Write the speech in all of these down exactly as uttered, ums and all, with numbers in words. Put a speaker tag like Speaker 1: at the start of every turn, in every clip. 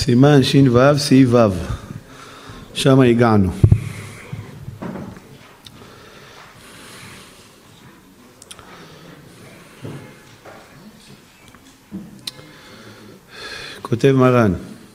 Speaker 1: סימן שין וו, סי וו, שם הגענו. כותב מרן,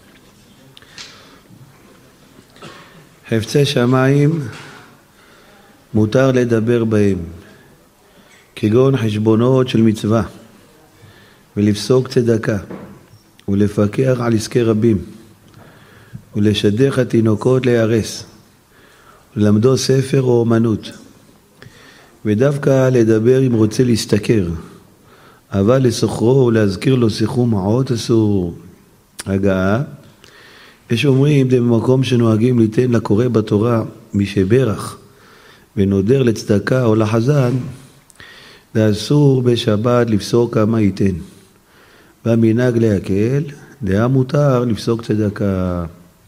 Speaker 1: חפצי שמיים מותר לדבר בהם, כגון חשבונות של מצווה, ולפסוק צדקה, ולפקח על עסקי רבים, ולשדך התינוקות להיהרס, וללמדו ספר או אומנות, ודווקא לדבר אם רוצה להסתכר, אבל לסוחרו ולהזכיר לו שיחו מעות אסור. הגעה, יש אומרים במקום שנוהגים ליתן לקורא בתורה מי שברך ונודר לצדקה או לחזן, ואסור בשבת לפסוק כמה ייתן, והמנהג להקל, דעה מותר לפסוק צדקה.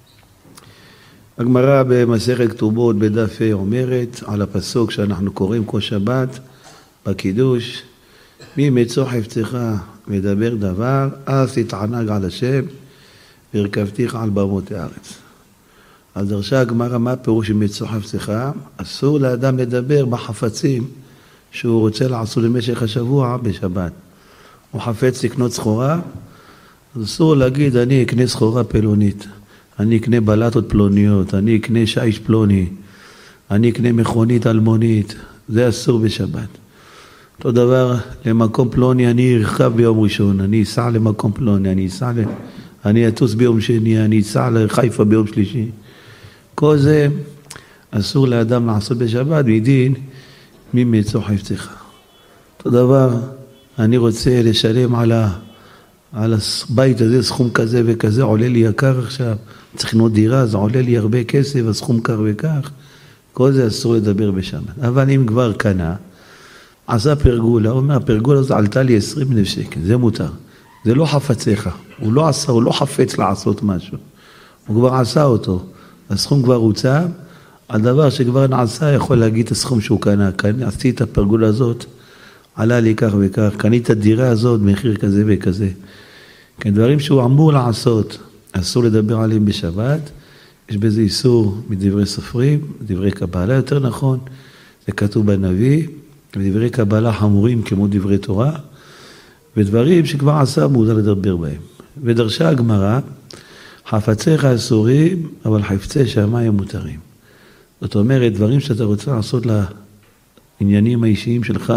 Speaker 1: הגמרא במסכת כתובות בדף ה' אומרת על הפסוק שאנחנו קוראים כל שבת בקידוש, מי מצוא חפצך מדבר דבר, אז תתענג על השם והרכבתיך על במות הארץ. אז דרשה הגמרא מה פירוש מצוא חפצך? אסור לאדם לדבר בחפצים שהוא רוצה לעשות למשך השבוע בשבת. הוא חפץ לקנות סחורה, אז אסור להגיד אני אקנה סחורה פלונית, אני אקנה בלטות פלוניות, אני אקנה שיש פלוני, אני אקנה מכונית אלמונית, זה אסור בשבת. אותו דבר, למקום פלוני אני ארכב ביום ראשון, אני אסע למקום פלוני, אני אסע ל... אני אטוס ביום שני, אני אסע לחיפה ביום שלישי. כל זה אסור לאדם לעשות בשבת, מדין מי מצוא חפצך. אותו דבר, אני רוצה לשלם על, ה... על הבית הזה סכום כזה וכזה, עולה לי יקר עכשיו, צריך לקנות דירה, זה עולה לי הרבה כסף, הסכום כך וכך. כל זה אסור לדבר בשבת. אבל אם כבר קנה, עשה פרגולה, הוא אומר, הפרגולה הזאת עלתה לי עשרים אלף שקל, זה מותר. זה לא חפציך, הוא לא עשה, הוא לא חפץ לעשות משהו. הוא כבר עשה אותו, הסכום כבר הוצא, הדבר שכבר נעשה יכול להגיד את הסכום שהוא קנה. עשיתי את הפרגולה הזאת, עלה לי כך וכך, קניתי את הדירה הזאת, מחיר כזה וכזה. כן, דברים שהוא אמור לעשות, אסור לדבר עליהם בשבת, יש בזה איסור מדברי סופרים, דברי קבלה, יותר נכון, זה כתוב בנביא, ודברי קבלה חמורים כמו דברי תורה, ודברים שכבר עשה מותר לדבר בהם. ודרשה הגמרא, חפציך אסורים, אבל חפצי שמיים מותרים. זאת אומרת, דברים שאתה רוצה לעשות לעניינים האישיים שלך,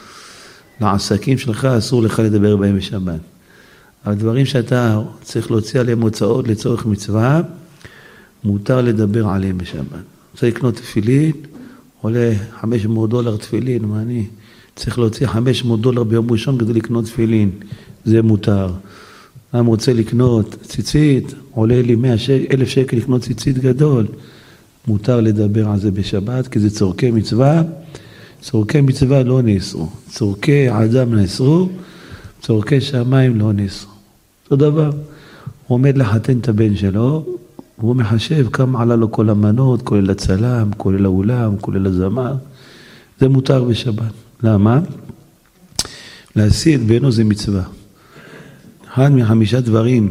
Speaker 1: לעסקים שלך, אסור לך לדבר בהם בשבת. אבל דברים שאתה צריך להוציא עליהם הוצאות לצורך מצווה, מותר לדבר עליהם בשבת. רוצה לקנות תפילין, עולה חמש מאות דולר תפילין, מה אני צריך להוציא חמש מאות דולר ביום ראשון כדי לקנות תפילין, זה מותר. אני רוצה לקנות ציצית, עולה לי מאה אלף שקל לקנות ציצית גדול, מותר לדבר על זה בשבת, כי זה צורכי מצווה, צורכי מצווה לא נאסרו, צורכי אדם נאסרו, צורכי שמיים לא נאסרו. אותו דבר, הוא עומד לחתן את הבן שלו, הוא מחשב כמה עלה לו כל המנות, כולל הצלם, כולל האולם, כולל הזמר, זה מותר בשבת. למה? להשיא את בנו זה מצווה. אחד מחמישה דברים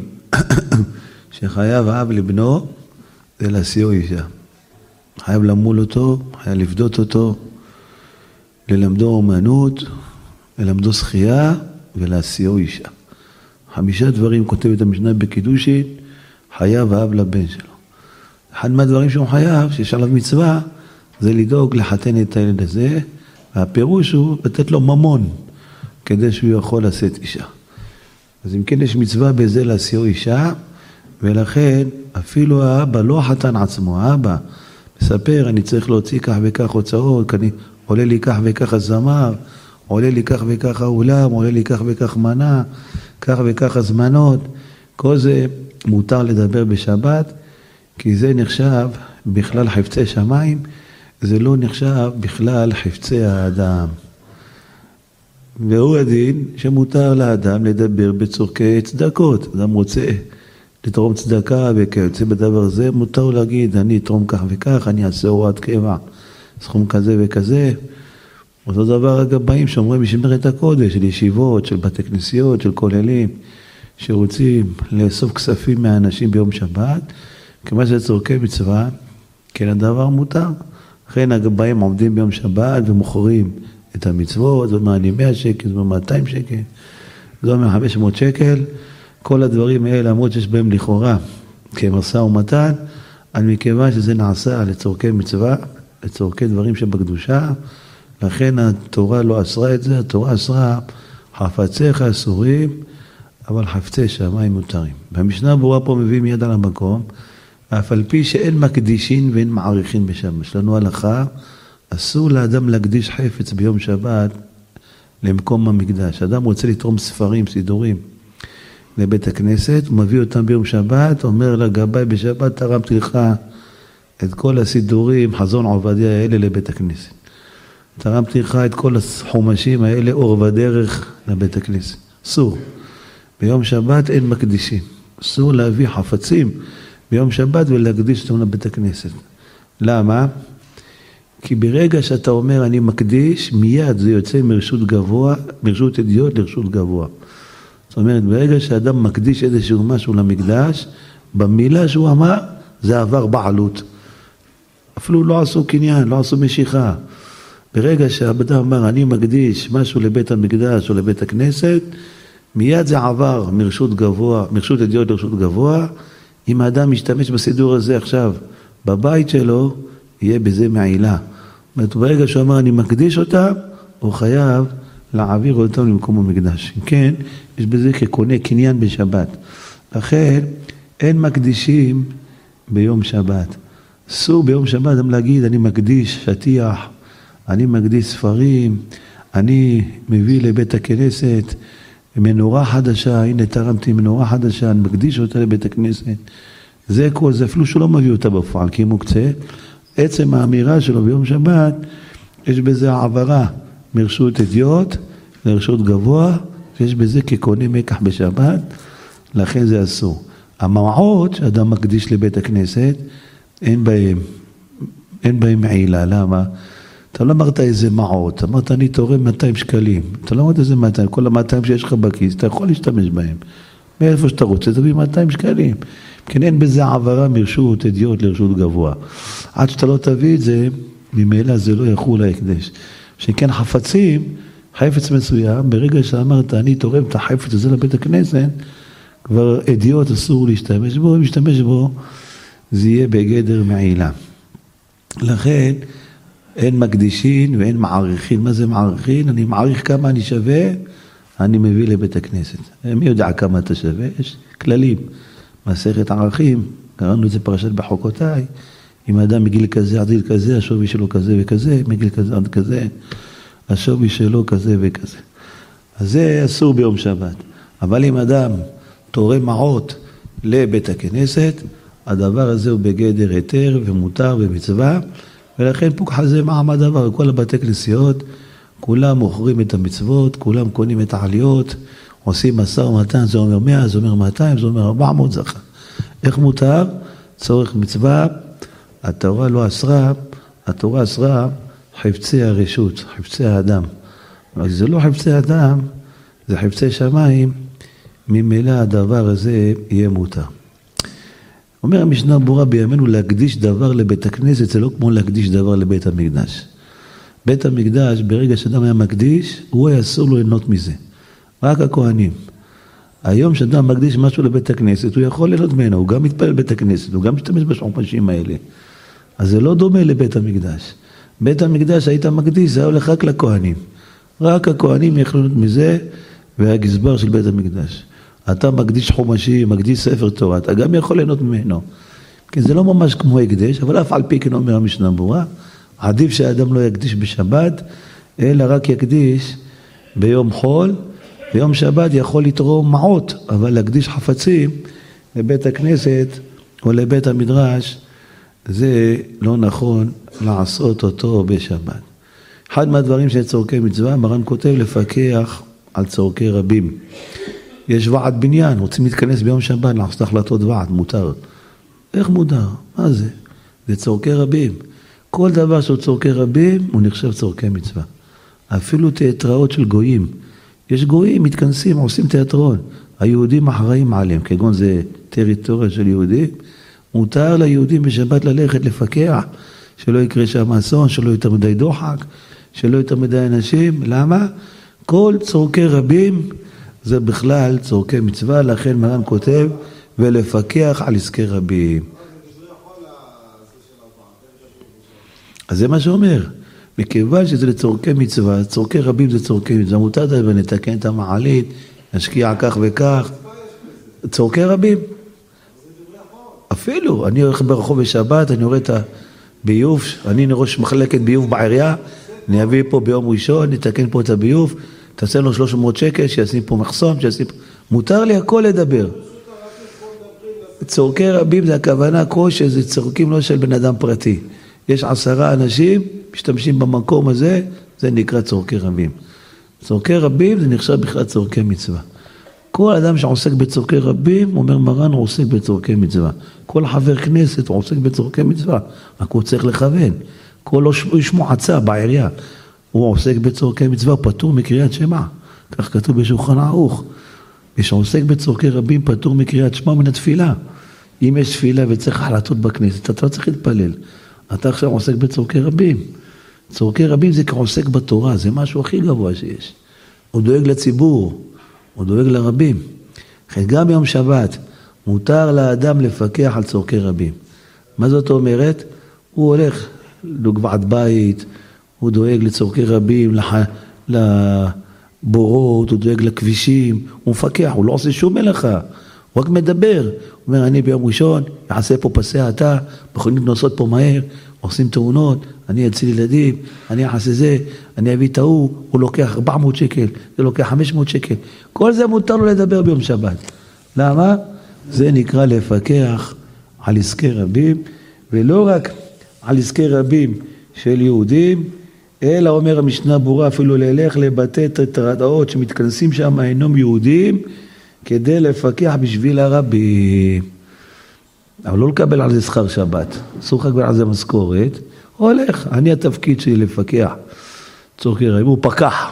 Speaker 1: שחייב אב לבנו, זה להשיאו אישה. חייב למול אותו, חייב לפדות אותו, ללמדו אומנות, ללמדו שחייה ולהשיאו אישה. חמישה דברים כותבת המשנה בקידושין, חייב האב לבן שלו. אחד מהדברים שהוא חייב, שיש עליו מצווה, זה לדאוג לחתן את הילד הזה, והפירוש הוא לתת לו ממון, כדי שהוא יכול לשאת אישה. אז אם כן יש מצווה בזה להשיאו אישה, ולכן אפילו האבא לא חתן עצמו, האבא מספר, אני צריך להוציא כך וכך הוצאות, אני, עולה לי כך וכך הזמר, עולה לי כך וכך האולם, עולה לי כך וכך מנה, כך וכך הזמנות, כל זה מותר לדבר בשבת, כי זה נחשב בכלל חפצי שמיים, זה לא נחשב בכלל חפצי האדם. והוא הדין שמותר לאדם לדבר בצורכי צדקות. אדם רוצה לתרום צדקה וכיוצא בדבר הזה, מותר להגיד, אני אתרום כך וכך, אני אעשה הוראת קבע, סכום כזה וכזה. אותו דבר הגבאים שאומרים משמרת הקודש, של ישיבות, של בתי כנסיות, של כוללים, שרוצים לאסוף כספים מהאנשים ביום שבת, כמה שזה צורכי מצווה, כן הדבר מותר. לכן הגבאים עומדים ביום שבת ומוכרים את המצוות, זאת אומרת מאה שקל, זאת אומרת מאתיים שקל, זאת אומרת חמש מאות שקל, כל הדברים האלה, למרות שיש בהם לכאורה כמשא ומתן, אבל מכיוון שזה נעשה לצורכי מצווה, לצורכי דברים שבקדושה, לכן התורה לא אסרה את זה, התורה אסרה חפציך אסורים, אבל חפצי שמיים מותרים. והמשנה ברורה פה מביא מיד על המקום, אף על פי שאין מקדישין ואין מעריכין בשבת. יש לנו הלכה, אסור לאדם להקדיש חפץ ביום שבת למקום המקדש. אדם רוצה לתרום ספרים, סידורים לבית הכנסת, הוא מביא אותם ביום שבת, אומר לגבאי בשבת תרמתי לך את כל הסידורים, חזון עובדיה האלה לבית הכנסת. תרמתי לך את כל החומשים האלה, אור ודרך לבית הכנסת. אסור. ביום שבת אין מקדישים. אסור להביא חפצים ביום שבת ולהקדיש אותם לבית הכנסת. למה? כי ברגע שאתה אומר אני מקדיש, מיד זה יוצא מרשות גבוה, מרשות אדיוט לרשות גבוה. זאת אומרת, ברגע שאדם מקדיש איזשהו משהו למקדש, במילה שהוא אמר, זה עבר בעלות. אפילו לא עשו קניין, לא עשו משיכה. ברגע שהאדם אמר אני מקדיש משהו לבית המקדש או לבית הכנסת, מיד זה עבר מרשות גבוה, מרשות אדיוט לרשות גבוה. אם האדם משתמש בסידור הזה עכשיו בבית שלו, יהיה בזה מעילה. זאת אומרת, ברגע שהוא אמר אני מקדיש אותה, הוא חייב להעביר אותם למקום המקדש. כן, יש בזה כקונה קניין בשבת. לכן אין מקדישים ביום שבת. אסור ביום שבת גם להגיד אני מקדיש שטיח, אני מקדיש ספרים, אני מביא לבית הכנסת מנורה חדשה, הנה תרמתי מנורה חדשה, אני מקדיש אותה לבית הכנסת. זה כל זה, אפילו שהוא לא מביא אותה בפועל, כי היא מוקצה. עצם האמירה שלו ביום שבת, יש בזה העברה מרשות אדיוט לרשות גבוה, ויש בזה כקונה מקח בשבת, לכן זה אסור. המעות שאדם מקדיש לבית הכנסת, אין בהם, אין בהם מעילה, למה? אתה לא אמרת איזה מעות, אמרת אני תורם מאתיים שקלים, אתה לא אמרת איזה מאתיים, כל ה-מאתיים שיש לך בכיס, אתה יכול להשתמש בהם. מאיפה שאתה רוצה, תביא מאתיים שקלים. כן, אין בזה העברה מרשות אדיוט לרשות גבוה. עד שאתה לא תביא את זה, ממילא זה לא יחול להקדש. שכן חפצים, חפץ מסוים, ברגע שאמרת אני תורם את החפץ הזה לבית הכנסת, כבר אדיוט אסור להשתמש בו, אם להשתמש בו, זה יהיה בגדר מעילה. לכן, אין מקדישין ואין מעריכין. מה זה מעריכין? אני מעריך כמה אני שווה, אני מביא לבית הכנסת. מי יודע כמה אתה שווה? יש כללים. מסכת ערכים, קראנו את זה פרשת בחוקותיי, אם האדם מגיל כזה עד גיל כזה, השווי שלו כזה וכזה, מגיל כזה עד כזה, השווי שלו כזה וכזה. אז זה אסור ביום שבת. אבל אם אדם תורם מעות לבית הכנסת, הדבר הזה הוא בגדר היתר ומותר ומצווה, ולכן פוקח על זה מעמד דבר. כל הבתי כנסיות, כולם מוכרים את המצוות, כולם קונים את העליות, עושים משא ומתן, זה אומר מאה, זה אומר מאתיים, זה אומר ארבע מאות זכה. איך מותר? צורך מצווה, התורה לא אסרה, התורה אסרה חפצי הרשות, חפצי האדם. אבל זה לא חפצי אדם, זה חפצי שמיים, ממילא הדבר הזה יהיה מותר. אומר המשנה ברורה בימינו, להקדיש דבר לבית הכנסת, זה לא כמו להקדיש דבר לבית המקדש. בית המקדש, ברגע שאדם היה מקדיש, הוא היה אסור לו ליהנות מזה. רק הכהנים. היום שאדם מקדיש משהו לבית הכנסת, הוא יכול ליהנות ממנו, הוא גם מתפלל בית הכנסת, הוא גם משתמש בשחומשים האלה. אז זה לא דומה לבית המקדש. בית המקדש היית מקדיש, זה היה הולך רק לכהנים. רק הכהנים יכלו ליהנות מזה, והגזבר של בית המקדש. אתה מקדיש חומשים, מקדיש ספר תורה, אתה גם יכול ליהנות ממנו. כי זה לא ממש כמו הקדש, אבל אף על פי כן אומר המשנה ברורה, עדיף שהאדם לא יקדיש בשבת, אלא רק יקדיש ביום חול. ביום שבת יכול לתרום מעות, אבל להקדיש חפצים לבית הכנסת או לבית המדרש, זה לא נכון לעשות אותו בשבת. אחד מהדברים של צורכי מצווה, מרן כותב לפקח על צורכי רבים. יש ועד בניין, רוצים להתכנס ביום שבת, לעשות החלטות ועד, מותר. איך מותר? מה זה? זה צורכי רבים. כל דבר שהוא צורכי רבים, הוא נחשב צורכי מצווה. אפילו תיאטראות של גויים. יש גויים, מתכנסים, עושים תיאטרון. היהודים אחראים עליהם, כגון זה טריטוריה של יהודים, מותר ליהודים בשבת ללכת לפקח, שלא יקרה שם אסון, שלא יותר מדי דוחק, שלא יותר מדי אנשים. למה? כל צורכי רבים זה בכלל צורכי מצווה, לכן מרן כותב, ולפקח על עסקי רבים. אז זה מה שאומר, מכיוון שזה לצורכי מצווה, צורכי רבים זה צורכי מצווה, מותר די ונתקן את המעלית, נשקיע כך וכך, צורכי רבים. אפילו, אני הולך ברחוב בשבת, אני רואה את הביוב, אני ראש מחלקת ביוב בעירייה, אני אביא פה ביום ראשון, נתקן פה את הביוב, תעשה לו שלוש מאות שקל, שישים פה מחסום, שישים פה... מותר לי הכל לדבר. צורכי רבים זה הכוונה כל שזה צורכים לא של בן אדם פרטי. יש עשרה אנשים, משתמשים במקום הזה, זה נקרא צורכי רבים. צורכי רבים זה נחשב בכלל צורכי מצווה. כל אדם שעוסק בצורכי רבים, אומר מרן, הוא עוסק בצורכי מצווה. כל חבר כנסת הוא עוסק בצורכי מצווה, רק הוא צריך לכוון. כל איש מועצה בעירייה, הוא עוסק בצורכי מצווה, פטור מקריאת שמע. כך כתוב בשולחן ערוך. מי שעוסק בצורכי רבים, פטור מקריאת שמע מן התפילה. אם יש תפילה וצריך החלטות בכנסת, אתה לא צריך להתפלל. אתה עכשיו עוסק בצורכי רבים. צורכי רבים זה כעוסק בתורה, זה משהו הכי גבוה שיש. הוא דואג לציבור, הוא דואג לרבים. גם ביום שבת, מותר לאדם לפקח על צורכי רבים. מה זאת אומרת? הוא הולך לגבעת בית, הוא דואג לצורכי רבים, לח... לבורות, הוא דואג לכבישים, הוא מפקח, הוא לא עושה שום מלאכה, הוא רק מדבר. הוא אומר, אני ביום ראשון, יעשה פה פסי האטה, מכוניות נוסעות פה מהר, עושים תאונות, אני אציל ילדים, אני אעשה זה, אני אביא את ההוא, הוא לוקח ארבע מאות שקל, זה לוקח חמש מאות שקל. כל זה מותר לו לדבר ביום שבת. למה? זה נקרא לפקח על עסקי רבים, ולא רק על עסקי רבים של יהודים, אלא אומר המשנה ברורה, אפילו ללך לבתי תרדאות שמתכנסים שם אינם יהודים, כדי לפקח בשביל הרבים. אבל לא לקבל על זה שכר שבת, אסור לך לקבל על זה משכורת, הולך, אני התפקיד שלי לפקח. צורכי רבים, הוא פקח.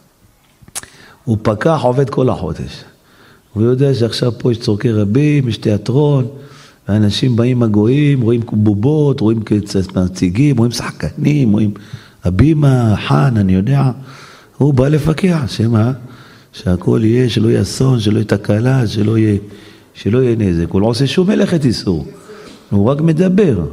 Speaker 1: הוא פקח, עובד כל החודש. הוא יודע שעכשיו פה יש צורכי רבים, יש תיאטרון, האנשים באים הגויים, רואים בובות, רואים נציגים, רואים שחקנים, רואים הבימה, חן, אני יודע. הוא בא לפקח, שמה? שהכל יהיה, שלא יהיה אסון, שלא יהיה תקלה, שלא יהיה, שלא יהיה נזק. הוא לא עושה שום מלאכת איסור. הוא רק מדבר.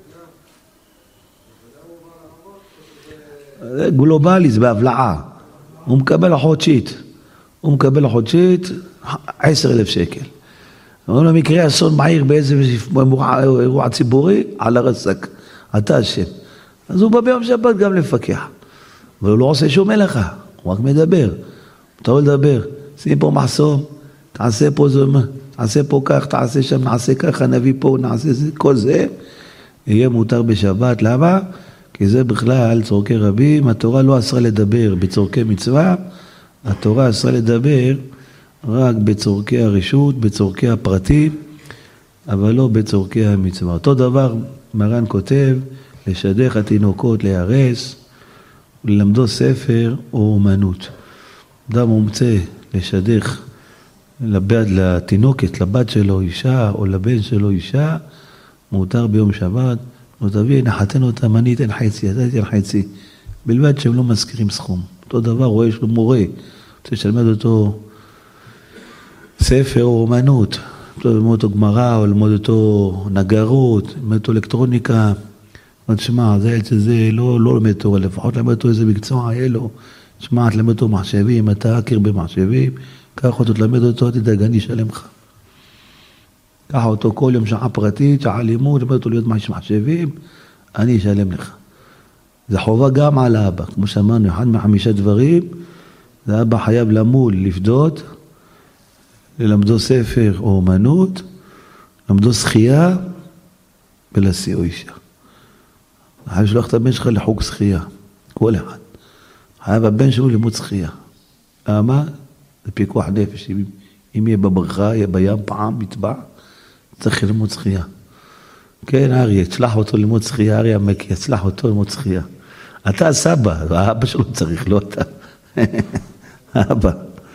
Speaker 1: זה גלובלי, זה בהבלעה. הוא מקבל החודשית. הוא מקבל החודשית עשר אלף שקל. אומרים לו, מקרה אסון מהיר באיזה אירוע ציבורי, על הרסק. אתה השם. אז הוא בא ביום שבת גם לפקח. אבל הוא לא עושה שום מלאכה. הוא רק מדבר. אתה לא לדבר. שים פה מחסום, תעשה פה זו, תעשה פה כך, תעשה שם, נעשה ככה, נביא פה, נעשה זה. כל זה יהיה מותר בשבת. למה? כי זה בכלל צורכי רבים. התורה לא אסרה לדבר בצורכי מצווה. התורה אסרה לדבר רק בצורכי הרשות, בצורכי הפרטים, אבל לא בצורכי המצווה. אותו דבר מרן כותב, לשדך התינוקות להיהרס, ללמדו ספר או אומנות. אדם מומצא לשדך לבת, לתינוקת, לבת שלו אישה, או לבן שלו אישה, מותר ביום שבת, לא תביא, נחתן אותם, אני אתן חצי, אתה אתן חצי, בלבד שהם לא מזכירים סכום. אותו דבר, רואה, יש לו מורה, רוצה שלמד אותו ספר או אומנות, ללמוד אותו גמרא, או ללמוד אותו נגרות, ללמוד אותו אלקטרוניקה, תשמע, זה, זה, לא, לא למד אותו, לפחות למד אותו איזה מקצוע, יהיה לו, תשמע, תלמד אותו מחשבים, אתה הכיר במחשבים, קח אותו, תלמד אותו, תדאג, אני אשלם לך. קח אותו כל יום שעה פרטית, שעה לימוד, תלמד אותו להיות מחשבים, אני אשלם לך. זה חובה גם על האבא, כמו שאמרנו, אחד מחמישה דברים, זה אבא חייב למול, לפדות, ללמדו ספר או אומנות, למדו שחייה, ולהסיעו אישה. חייב לשלוח את הבן שלך לחוג שחייה, כל אחד. חייב הבן שלו לימוד שחייה. למה? זה פיקוח נפש. אם, אם יהיה בברכה, יהיה בים פעם, מטבע, צריך ללמוד שחייה. כן, אריה, תשלח אותו ללמוד שחייה, אריה המקי, תשלח אותו ללמוד שחייה. אתה הסבא, האבא שלו צריך, לא אתה. האבא.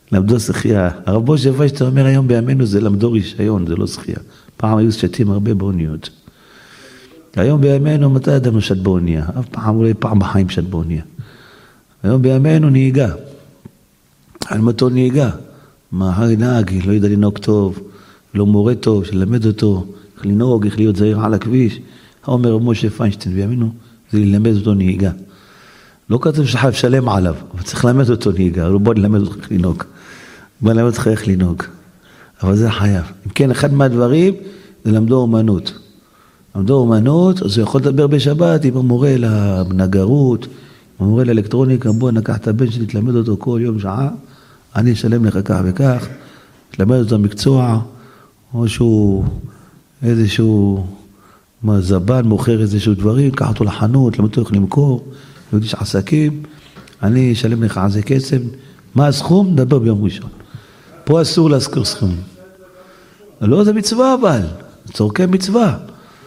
Speaker 1: למדו שחייה. הרב משה פיינשטיין אומר היום בימינו זה למדו רישיון, זה לא שחייה. פעם היו שתים הרבה באוניות. היום בימינו מתי אדם שת באונייה? אף פעם אולי פעם בחיים שת באונייה. היום בימינו נהיגה. על מטור נהיגה. מה נהג, לא ידע לנהוג טוב, לא מורה טוב, שלמד אותו, איך לנהוג, איך להיות זהיר על הכביש. אומר רב משה פיינשטיין בימינו, זה ללמד אותו נהיגה. לא כתוב שחייב שלם עליו, אבל צריך ללמד אותו נהיגה, לא בוא נלמד אותך איך לנהוג. בוא נלמד אותך איך לנהוג. אבל זה חייב. אם כן, אחד מהדברים זה למדו אומנות. למדו אומנות, אז הוא יכול לדבר בשבת עם המורה לנגרות, עם המורה לאלקטרוניקה, בוא נקח את הבן שלי, תלמד אותו כל יום שעה, אני אשלם לך כך וכך, תלמד אותו מקצוע, או שהוא איזשהו זבן, מוכר איזשהו דברים, קח אותו לחנות, למד אותו איך למכור, יש עסקים, אני אשלם לך על זה כסף, מה הסכום? נדבר ביום ראשון. פה אסור להזכיר סכום. לא, זה מצווה אבל, צורכי מצווה.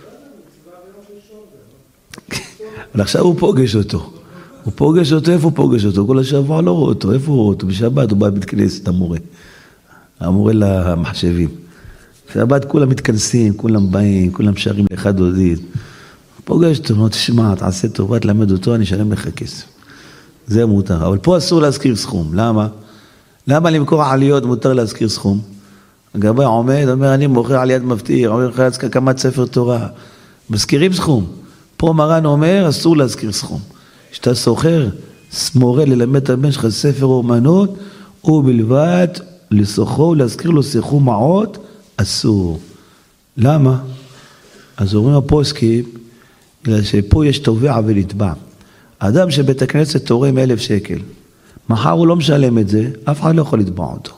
Speaker 1: אבל עכשיו הוא פוגש אותו. הוא פוגש אותו, איפה הוא פוגש אותו? כל השבוע לא רואה אותו, איפה הוא רואה אותו? בשבת הוא בא בית כנסת, המורה. המורה למחשבים. בשבת כולם מתכנסים, כולם באים, כולם שרים לאחד דודית. פוגש אותו, לא תשמע, תעשה טובה, תלמד אותו, אני אשלם לך כסף. זה מותר. אבל פה אסור להזכיר סכום. למה? למה למכור עליות מותר להזכיר סכום? הגבאי עומד, אומר, אני מוכר עליית מפתיר, אומר לך הקמת ספר תורה. מזכירים סכום. פה מרן אומר, אסור להזכיר סכום. כשאתה סוחר, מורה ללמד את הבן שלך ספר אומנות, ובלבד לסוחרו ולהזכיר לו סכום מעות, אסור. למה? אז אומרים הפוסקים, בגלל שפה יש תובע ונתבע. האדם שבית הכנסת תורם אלף שקל, מחר הוא לא משלם את זה, אף אחד לא יכול לתבע אותו.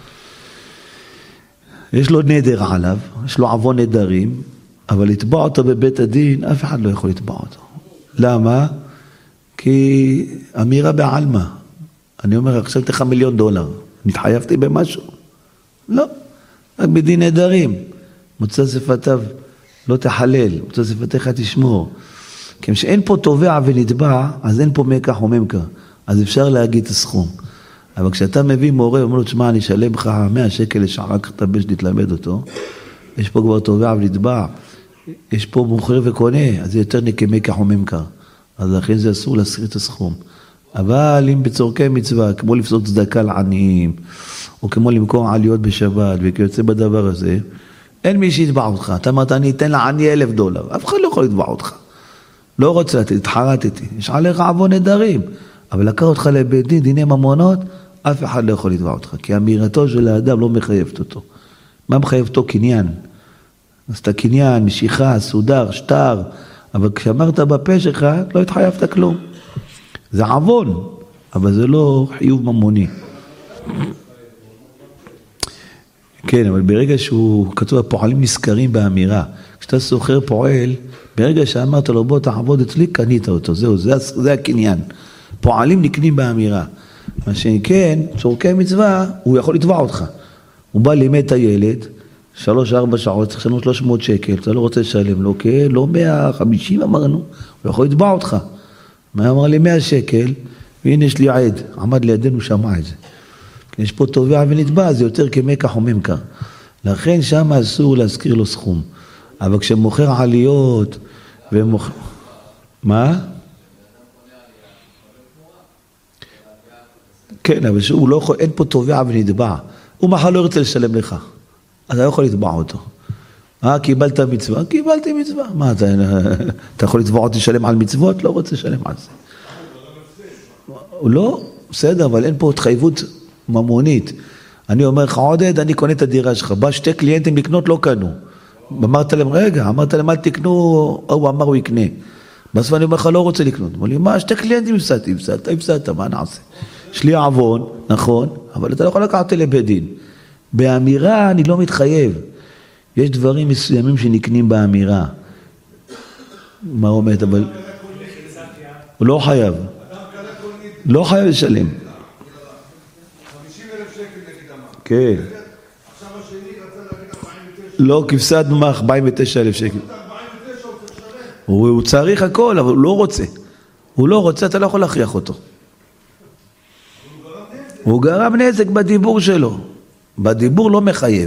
Speaker 1: יש לו נדר עליו, יש לו עוון נדרים, אבל לתבע אותו בבית הדין, אף אחד לא יכול לתבע אותו. למה? כי אמירה בעלמא. אני אומר, עכשיו תלך מיליון דולר, נתחייבתי במשהו? לא, רק בדין נדרים. מוצא שפתיו לא תחלל, מוצא שפתיך תשמור. כי שאין פה תובע ונתבע, אז אין פה מקח וממכר. אז אפשר להגיד את הסכום. אבל כשאתה מביא מורה, אומר לו, תשמע, אני אשלם לך מאה שקל לשעה, רק תבש להתלמד אותו. יש פה כבר תובע ונתבע. יש פה מוכר וקונה, אז זה יותר מקח וממכר. אז לכן זה אסור להזכיר את הסכום. אבל אם בצורכי מצווה, כמו לפסוק צדקה לעניים, או כמו למכור עליות בשבת, וכיוצא בדבר הזה, אין מי שיתבע אותך. אתה אמרת, אני אתן לעני אלף דולר. אף אחד לא יכול לתבע אותך. לא רוצה לתת, התחרטתי. יש עליך עוון נדרים. אבל לקח אותך לבית דין, דיני ממונות, אף אחד לא יכול לתבע אותך. כי אמירתו של האדם לא מחייבת אותו. מה מחייבתו? קניין. אז אתה קניין, משיכה, סודר, שטר. אבל כשאמרת בפה שלך, לא התחייבת כלום. זה עוון, אבל זה לא חיוב ממוני. כן, אבל ברגע שהוא כתוב, הפועלים נזכרים באמירה. כשאתה סוחר פועל, ברגע שאמרת לו, בוא תעבוד אצלי, קנית אותו. זהו, זה, זה הקניין. פועלים נקנים באמירה. מה שכן, צורכי מצווה, הוא יכול לתבע אותך. הוא בא לימד את הילד, שלוש, ארבע שעות, צריך לשלם שלוש מאות שקל, אתה לא רוצה לשלם לו, כן, לא מאה חמישים אמרנו, הוא יכול לתבע אותך. מה אמר לי מאה שקל, והנה יש לי עד, עמד לידינו, שמע את זה. יש פה תובע ונתבע, זה יותר כמקח וממכר. לכן שם אסור להזכיר לו סכום. אבל כשמוכר עליות, ומוכר... מה? כן, אבל שהוא לא יכול, אין פה תובע ונתבע. הוא מחר לא ירצה לשלם לך. אז אתה לא יכול לתבע אותו. אה, קיבלת מצווה? קיבלתי מצווה. מה, אתה, אתה יכול לתבע אותי לשלם על מצוות? לא רוצה לשלם על זה. לא, בסדר, אבל אין פה התחייבות ממונית. אני אומר לך, עודד, אני קונה את הדירה שלך. בא שתי קליינטים לקנות, לא קנו. אמרת להם, רגע, אמרת להם, אל תקנו, הוא אמר, הוא יקנה. בסוף אני אומר לך, לא רוצה לקנות. אמר לי, מה, שתי קליינטים הפסדתי, הפסדת, הפסדת, מה נעשה? יש לי עוון, נכון, אבל אתה לא יכול לקחת לבית דין. באמירה אני לא מתחייב. יש דברים מסוימים שנקנים באמירה. מה אומרת, אבל... הוא לא חייב. לא חייב לשלם.
Speaker 2: חמישים אלף שקל נגיד אמר.
Speaker 1: כן.
Speaker 2: עכשיו השני רצה להגיד ארבעים ותשע.
Speaker 1: לא, כפסדנו מה, ארבעים ותשע אלף שקל.
Speaker 2: ארבעים ותשע הוא צריך לשלם.
Speaker 1: הוא צריך הכל, אבל הוא לא רוצה. הוא לא רוצה, אתה לא יכול להכריח אותו.
Speaker 2: הוא גרם נזק.
Speaker 1: הוא גרם נזק בדיבור שלו. בדיבור לא מחייב.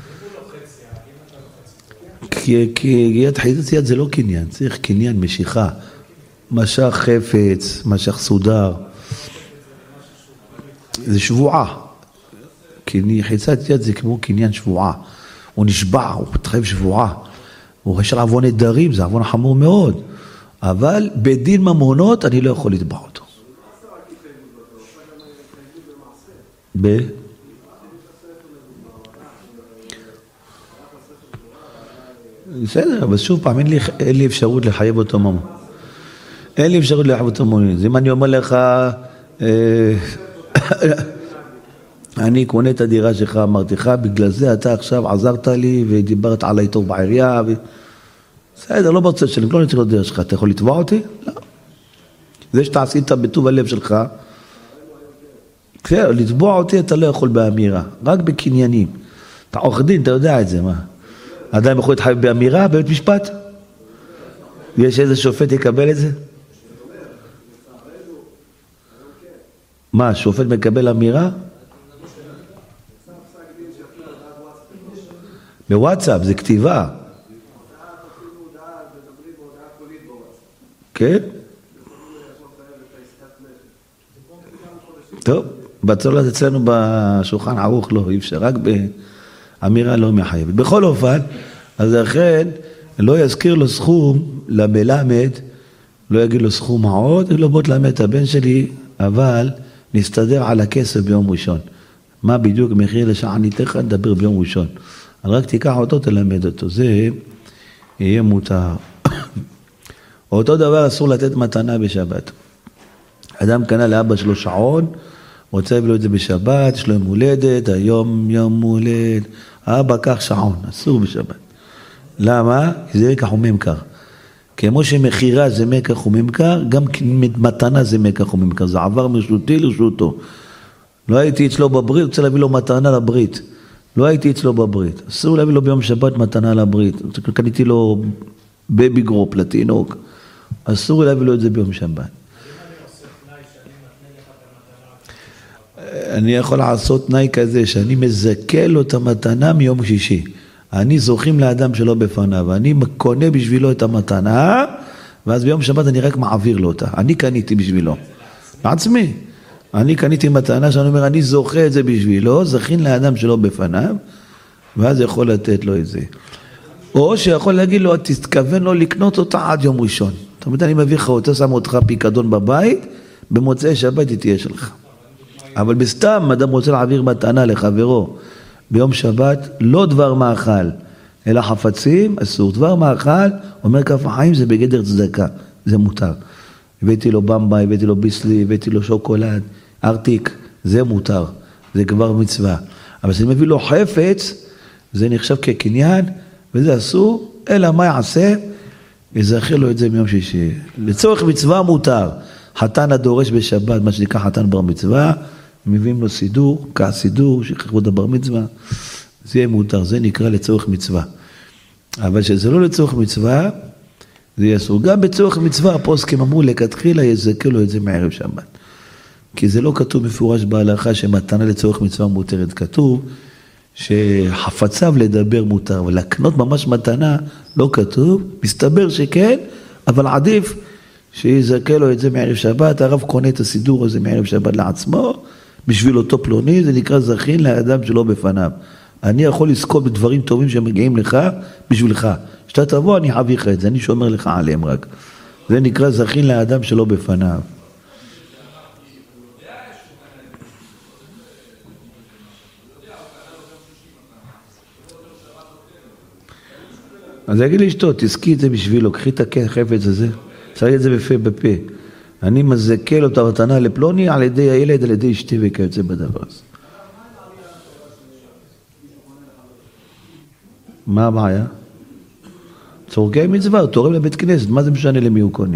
Speaker 1: כי יד חיצת יד זה לא קניין, צריך קניין, משיכה. משך חפץ, משך סודר. זה שבועה. חיצת יד זה כמו קניין שבועה. הוא נשבע, הוא מתחייב שבועה. הוא יש עוון נדרים, זה עוון חמור מאוד. אבל בדין ממונות אני לא יכול לתבע אותו. ב... בסדר, אבל שוב פעם, אין לי, אין לי אפשרות לחייב אותו ממון. אין לי אפשרות לחייב אותו ממון. אז אם אני אומר לך, אה, אני קונה את הדירה שלך, אמרתי לך, בגלל זה אתה עכשיו עזרת לי ודיברת עליי טוב בעירייה. ו... בסדר, לא ברצות שלי, לא נצטרך לדבר שלך, אתה יכול לתבוע אותי? לא. זה שאתה עשית בטוב הלב שלך, בסדר, לתבוע אותי אתה לא יכול באמירה, רק בקניינים. אתה עורך דין, אתה יודע את זה, מה? אדם יכול להתחייב באמירה, בבית משפט? יש איזה שופט יקבל את זה? מה, שופט מקבל אמירה? בוואטסאפ, זה כתיבה. כן? טוב, בצורת אצלנו בשולחן ערוך לא, אי אפשר, רק באמירה לא מחייבת. בכל אופן, אז לכן לא יזכיר לו סכום למלמד, לא יגיד לו סכום עוד, לא בוא תלמד את הבן שלי, אבל נסתדר על הכסף ביום ראשון. מה בדיוק מחיר לשעה ניתך, נדבר ביום ראשון. אבל רק תיקח אותו, תלמד אותו, זה יהיה מותר. אותו דבר אסור לתת מתנה בשבת. אדם קנה לאבא שלו שעון, רוצה לבלו את זה בשבת, יש לו יום הולדת, היום יום הולדת, אבא קח שעון, אסור בשבת. למה? כי זה מקח וממכר. כמו שמחירה זה מקח וממכר, גם מתנה זה מקח וממכר, זה עבר מרשותי לרשותו. לא הייתי אצלו בברית, רוצה להביא לו מתנה לברית. לא הייתי אצלו בברית. אסור להביא לו ביום שבת מתנה לברית. קניתי לו בייבי גרופ לתינוק. אסור להביא לו את זה ביום שבת. אני יכול לעשות תנאי כזה, שאני מזכה לו את המתנה מיום שישי. אני זוכים לאדם שלא בפניו, אני קונה בשבילו את המתנה, ואז ביום שבת אני רק מעביר לו אותה. אני קניתי בשבילו. בעצמי. אני קניתי מתנה שאני אומר, אני זוכה את זה בשבילו, זכין לאדם שלא בפניו, ואז יכול לתת לו את זה. או שיכול להגיד לו, תתכוון לו לקנות אותה עד יום ראשון. זאת אומרת, אני מביא לך אותה, שם אותך פיקדון בבית, במוצאי שבת היא תהיה שלך. אבל בסתם, אדם רוצה להעביר מתנה לחברו, ביום שבת, לא דבר מאכל, אלא חפצים, אסור. דבר מאכל, אומר כף החיים, זה בגדר צדקה, זה מותר. הבאתי לו במבה, הבאתי לו ביסלי, הבאתי לו שוקולד, ארטיק, זה מותר, זה כבר מצווה. אבל כשאני מביא לו חפץ, זה נחשב כקניין, וזה אסור, אלא מה יעשה? יזכר לו את זה מיום שישי. לצורך מצווה מותר. חתן הדורש בשבת, מה שנקרא חתן בר מצווה, מביאים לו סידור, כעס סידור, שכבוד הבר מצווה, זה יהיה מותר, זה נקרא לצורך מצווה. אבל שזה לא לצורך מצווה, זה יהיה אסור. גם בצורך מצווה, הפוסקים אמרו, לכתחילה יזכה לו את זה מערב שבת. כי זה לא כתוב מפורש בהלכה שמתנה לצורך מצווה מותרת. כתוב שחפציו לדבר מותר, ולקנות ממש מתנה לא כתוב, מסתבר שכן, אבל עדיף שיזכה לו את זה מערב שבת. הרב קונה את הסידור הזה מערב שבת לעצמו, בשביל אותו פלוני, זה נקרא זכין לאדם שלא בפניו. אני יכול לזכות בדברים טובים שמגיעים לך, בשבילך. כשאתה תבוא, אני אביא לך את זה, אני שומר לך עליהם רק. זה נקרא זכין לאדם שלא בפניו. אז יגיד לי אשתו, תזכי את זה בשבילו, קחי את החפץ הזה, צריך את זה בפה בפה. אני מזכה לו את המתנה לפלוני על ידי הילד, על ידי אשתי וכיוצא בדבר הזה. מה הבעיה? צורכי מצווה, הוא תורם לבית כנסת, מה זה משנה למי הוא קונה?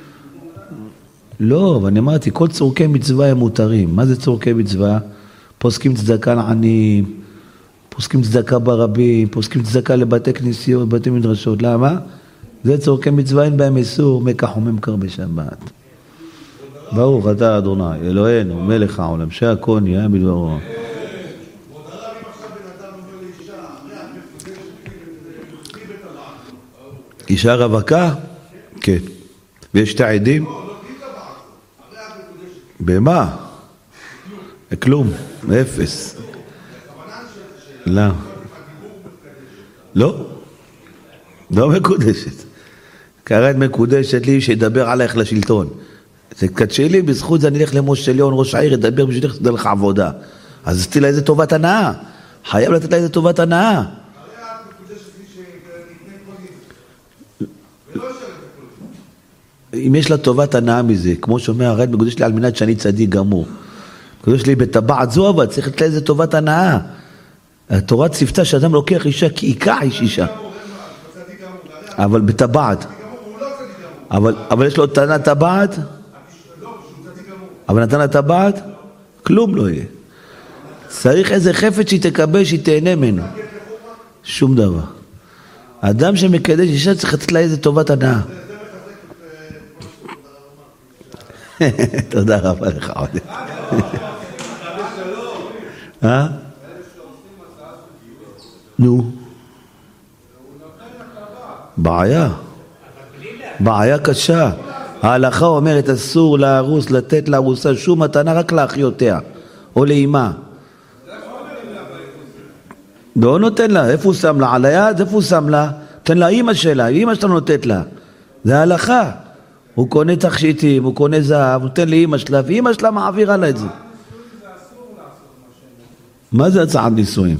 Speaker 1: לא, ואני אמרתי, כל צורכי מצווה הם מותרים. מה זה צורכי מצווה? פוסקים צדקה לעניים, פוסקים צדקה ברבים, פוסקים צדקה לבתי כנסיות, בתי מדרשות. למה? זה צורכי מצווה, אין בהם איסור, מקח וממכר בשבת. ברוך אתה אדוני, אלוהינו, מלך העולם, שהכל נהיה בדברו. אישה רווקה? כן. ויש שתי עדים? במה? כלום, אפס. לא. לא. לא מקודשת. קראת מקודשת לי שידבר עלייך לשלטון. תקדשי לי, בזכות זה אני אלך למשה ליאון ראש העיר, ידבר בשבילך, תדע לך עבודה. אז עשיתי לה איזה טובת הנאה. חייב לתת לה איזה טובת הנאה. אם יש לה טובת הנאה מזה, כמו שאומר הרד מקודש לי על מנת שאני צדיק גמור. מקודש לי בטבעת זו, אבל צריך לתת לה איזה טובת הנאה. התורה צפתה שאדם לוקח אישה כי עיקה איש אישה. אבל בטבעת. אבל, אבל יש לו תנה טבעת? אבל נתן לה טבעת? כלום לא יהיה. צריך איזה חפץ שהיא תקבל, שהיא תהנה ממנו. שום דבר. אדם שמקדש אישה צריך לתת לה איזה טובת הנאה. תודה רבה לך עוד. אה? נו. בעיה. בעיה קשה. ההלכה אומרת אסור להרוס, לתת להרוסה שום מתנה רק לאחיותיה או לאימה. לא נותן לה, איפה הוא שם לה? על היד, איפה הוא שם לה? תן לה אימא שלה, אימא שאתה נותנת לה. זה ההלכה. הוא קונה תכשיטים, הוא קונה זהב, הוא נותן לאימא שלה, ואימא שלה מעבירה לה את זה. מה זה הצעת נישואים?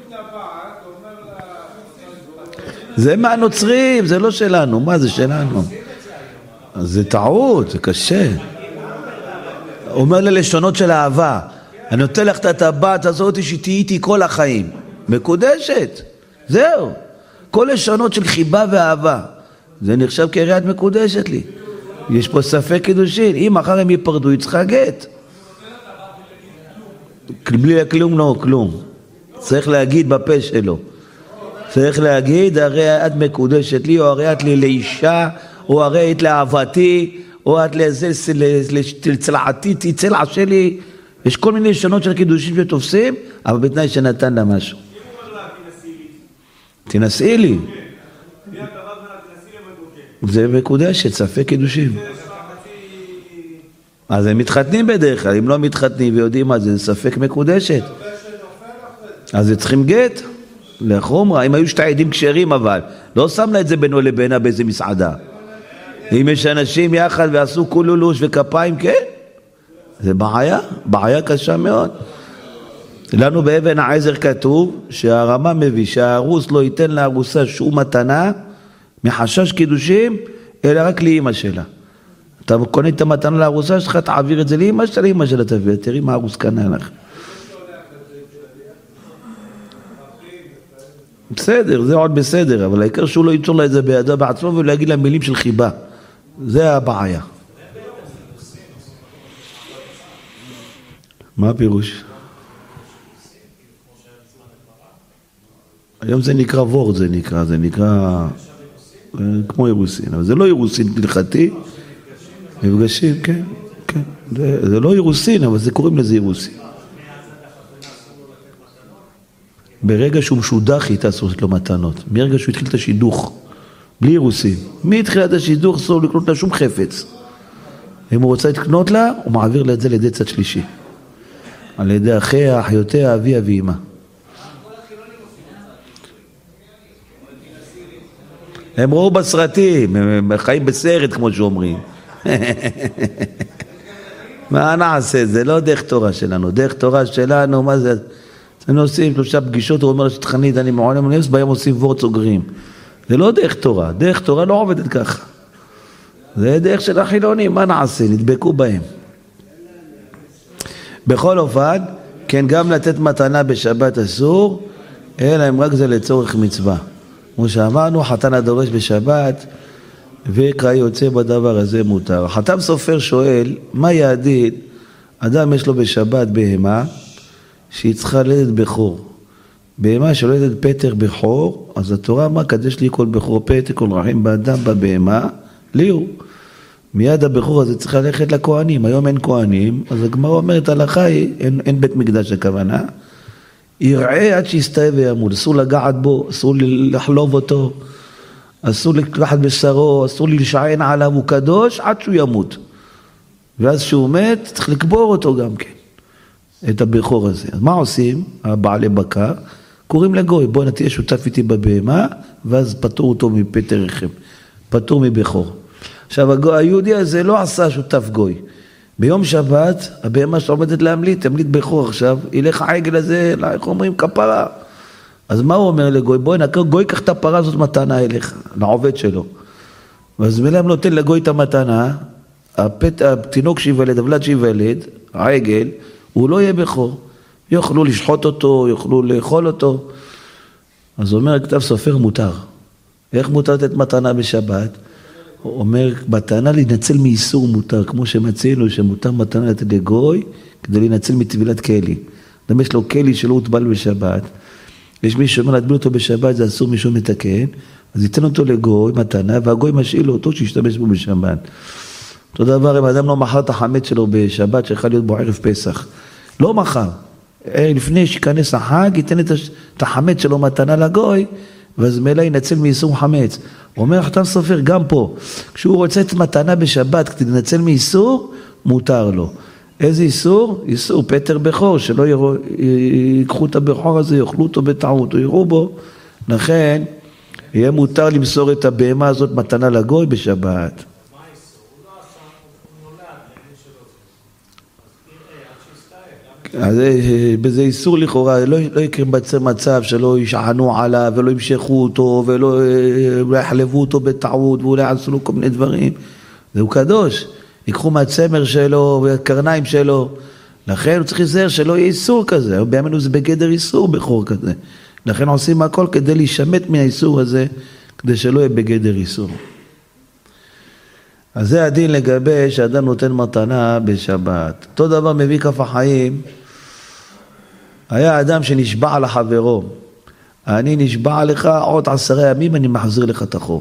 Speaker 1: זה מהנוצרים, זה לא שלנו. מה זה שלנו? זה טעות, זה קשה. אומר ללשונות של אהבה, אני נותן לך את הטבעת הזאת שתהיי איתי כל החיים. מקודשת. זהו. כל לשונות של חיבה ואהבה. זה נחשב כריית מקודשת לי. יש פה ספק קידושין. אם אחר הם ייפרדו, היא צריכה גט. בלי כלום לא, כלום. צריך להגיד בפה שלו. צריך להגיד, הרי את מקודשת לי, או הרי את לי לאישה, או הרי את לאהבתי, או את לצלעתי, תצלע שלי. יש כל מיני שונות של קידושים שתופסים, אבל בתנאי שנתן לה משהו. תנסי לי. זה מקודשת, ספק קידושים. אז הם מתחתנים בדרך כלל, אם לא מתחתנים ויודעים מה זה, זה ספק מקודשת. אז צריכים גט. לחומרה, אם היו שתי עדים כשרים אבל, לא שם לה את זה בינו לבינה באיזה מסעדה. אם יש אנשים יחד ועשו כולולוש וכפיים, כן? זה בעיה, בעיה קשה מאוד. לנו באבן העזר כתוב שהרמה מביא שהארוס לא ייתן לארוסה שום מתנה מחשש קידושים, אלא רק לאמא שלה. אתה קונה את המתנה לארוסה שלך, תעביר את זה לאמא שלה, לאמא שלה תביא, תראי מה הארוס קנה לך. בסדר, זה עוד בסדר, אבל העיקר שהוא לא ייצור לה את זה בידו בעצמו ולהגיד לה מילים של חיבה. זה הבעיה. מה הפירוש? היום זה נקרא וורד, זה נקרא, זה נקרא כמו אירוסין, אבל זה לא אירוסין הלכתי, מפגשים, כן, כן. זה, זה לא אירוסין, אבל זה קוראים לזה אירוסין. ברגע שהוא משודח איתה אסור לתת לו מתנות. מרגע שהוא התחיל את השידוך, בלי אירוסין. מי התחיל את השידוך אסור לקנות לה שום חפץ. אם הוא רוצה לקנות לה, הוא מעביר לה את זה לידי צד שלישי. על ידי אחיה, אחיותיה, אביה ואמא. הם ראו בסרטים, הם חיים בסרט כמו שאומרים. מה נעשה? זה לא דרך תורה שלנו. דרך תורה שלנו, מה זה? אנחנו עושים שלושה פגישות, הוא אומר שתכנית, אני מעולם נפס, בהם עושים וורט סוגרים. זה לא דרך תורה, דרך תורה לא עובדת ככה. זה דרך של החילונים, מה נעשה? נדבקו בהם. בכל אופן, כן גם לתת מתנה בשבת אסור, אלא אם רק זה לצורך מצווה. כמו שאמרנו, חתן הדורש בשבת, וקרא יוצא בדבר הזה מותר. החתם סופר שואל, מה יעדיד? אדם יש לו בשבת בהמה, שהיא צריכה ללדת בכור. בהמה שלולדת פטר בכור, אז התורה אמרה, קדש לי כל בכור פטר, כל רחם באדם בבהמה, לי הוא. מיד הבכור הזה צריך ללכת לכהנים, היום אין כהנים, אז הגמרא אומרת הלכה היא, אין, אין בית מקדש הכוונה, יראה עד שיסתאב וימות, אסור לגעת בו, אסור לחלוב אותו, אסור לקחת בשרו, אסור להישען עליו, הוא קדוש עד שהוא ימות. ואז שהוא מת, צריך לקבור אותו גם כן, את הבכור הזה. אז מה עושים? הבעלי בקר, קוראים לגוי, בוא נתהיה שותף איתי בבהמה, ואז פטור אותו מפטר רחם, פטור מבכור. עכשיו, היהודי הזה לא עשה שותף גוי. ביום שבת, הבהמה שעומדת להמליט, תמליט בכור עכשיו, ילך העגל הזה, איך אומרים, כפרה. אז מה הוא אומר לגוי? בואי נקר, גוי קח את הפרה הזאת מתנה אליך, לעובד שלו. ואז מלהם נותן לגוי את המתנה, הפת, התינוק שיוולד, הוולד שיוולד, העגל, הוא לא יהיה בכור. יוכלו לשחוט אותו, יוכלו לאכול אותו. אז הוא אומר, כתב סופר מותר. איך מותר לתת מתנה בשבת? הוא אומר, מתנה להינצל מאיסור מותר, כמו שמצינו שמותר מתנה לתת לגוי, כדי להינצל מטבילת כלי. אדם יש לו כלי שלא הוטבל בשבת, יש מי שאומר להטביל אותו בשבת, זה אסור מישהו מתקן, אז ייתן אותו לגוי מתנה, והגוי משאיל לו אותו שישתמש בו בשבת. אותו דבר, אם האדם לא מחר את החמץ שלו בשבת, שיכול להיות בו ערב פסח. לא מחר. לפני שיכנס החג, ייתן את החמץ שלו מתנה לגוי, ואז מלא ינצל מאיסור חמץ. הוא אומר, חתם סופר, גם פה, כשהוא רוצה את מתנה בשבת, כדי לנצל מאיסור, מותר לו. איזה איסור? איסור פטר בכור, שלא ייקחו את הבכור הזה, יאכלו אותו בטעות, או יראו בו. לכן, יהיה מותר למסור את הבהמה הזאת מתנה לגוי בשבת. אז בזה איסור לכאורה, לא, לא יקבצר מצב שלא ישענו עליו ולא ימשכו אותו ולא יחלבו אותו בטעות ואולי יעשו לו כל מיני דברים. זהו קדוש, ייקחו מהצמר שלו והקרניים שלו, לכן הוא צריך להיזהר שלא יהיה איסור כזה, בימינו זה בגדר איסור בכור כזה, לכן עושים הכל כדי להישמט מהאיסור הזה, כדי שלא יהיה בגדר איסור. אז זה הדין לגבי שאדם נותן מתנה בשבת. אותו דבר מביא כף החיים, היה אדם שנשבע לחברו, אני נשבע לך עוד עשרה ימים, אני מחזיר לך את החוב.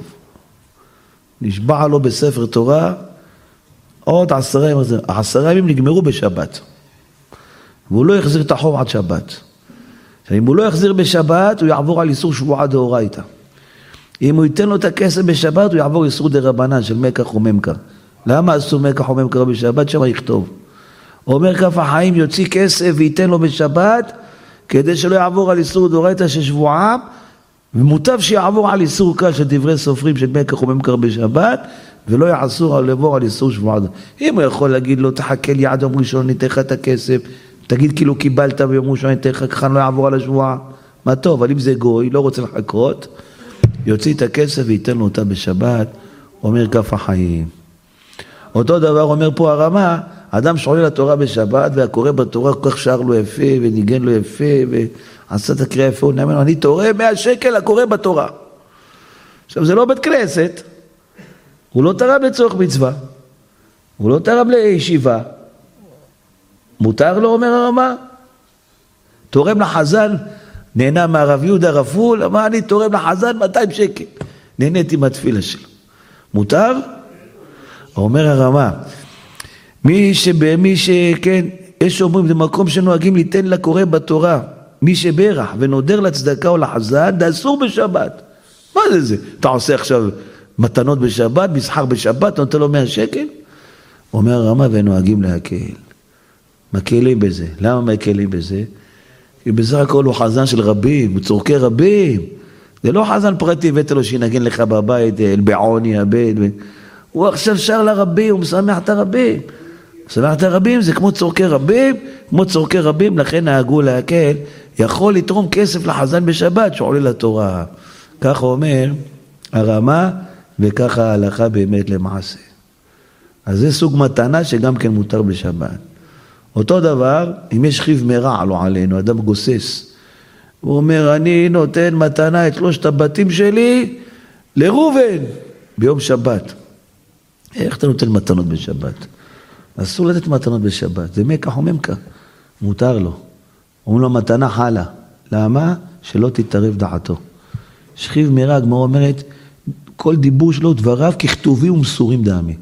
Speaker 1: נשבע לו בספר תורה, עוד עשרה ימים, עשרה ימים נגמרו בשבת. והוא לא יחזיר את החוב עד שבת. אם הוא לא יחזיר בשבת, הוא יעבור על איסור שבועה דאורייתא. אם הוא ייתן לו את הכסף בשבת, הוא יעבור איסור דרבנן של מקח וממכר. למה אסור מקח וממכר בשבת? שם יכתוב. אומר כף החיים יוציא כסף וייתן לו בשבת, כדי שלא יעבור על איסור דאורייתא של שבועה, ומוטב שיעבור על איסור קל של דברי סופרים של מקח וממכר בשבת, ולא יעשור לעבור על איסור שבועה. אם הוא יכול להגיד לו, תחכה לי עד יום ראשון, ניתן לך את הכסף, תגיד כאילו קיבלת ביום ראשון, ניתן לך, ככה לא יעבור על השבועה. מה טוב, אבל אם זה גוי, לא רוצה לחכות, יוציא את הכסף וייתן לו אותה בשבת, אומר כף החיים. אותו דבר אומר פה הרמה, אדם שעולה לתורה בשבת, והקורא בתורה כל כך שר לו יפה, וניגן לו יפה, ועשה את הקריאה יפה, הוא נאמר, אני תורה מאה שקל הקורא בתורה. עכשיו זה לא בית כנסת, הוא לא תרם לצורך מצווה, הוא לא תרם לישיבה, מותר לו, אומר הרמה, תורם לחזן, נהנה מהרב יהודה רפול, אמר אני תורם לחזן מאתיים שקל, נהניתי מהתפילה שלו. מותר? אומר הרמה, מי שבמי שכן, יש שאומרים, זה מקום שנוהגים ליתן לקורא בתורה, מי שברך ונודר לצדקה או לחזן, זה אסור בשבת. מה זה זה? אתה עושה עכשיו מתנות בשבת, מסחר בשבת, אתה נותן לו מאה שקל? אומר הרמה, ונוהגים להקל. מקלים בזה. למה מקלים בזה? כי בסך הכל הוא חזן של רבים, הוא צורכי רבים. זה לא חזן פרטי, הבאת לו שינגן לך בבית, אל בעוני, הבית. הוא עכשיו שר לרבים, הוא משמח את הרבים. משמח את הרבים זה כמו צורכי רבים, כמו צורכי רבים, לכן נהגו להקל, יכול לתרום כסף לחזן בשבת שעולה לתורה. ככה אומר הרמה, וככה ההלכה באמת למעשה. אז זה סוג מתנה שגם כן מותר בשבת. אותו דבר, אם יש חיב מרע לו עלינו, אדם גוסס, הוא אומר, אני נותן מתנה את שלושת הבתים שלי לראובן ביום שבת. איך אתה נותן מתנות בשבת? אסור לתת מתנות בשבת, זה מקח וממכר, מותר לו. אומרים לו מתנה חלה, למה? שלא תתערב דעתו. שכיב מרע, הגמרא אומרת, כל דיבור שלו דבריו ככתובים ומסורים דעמי.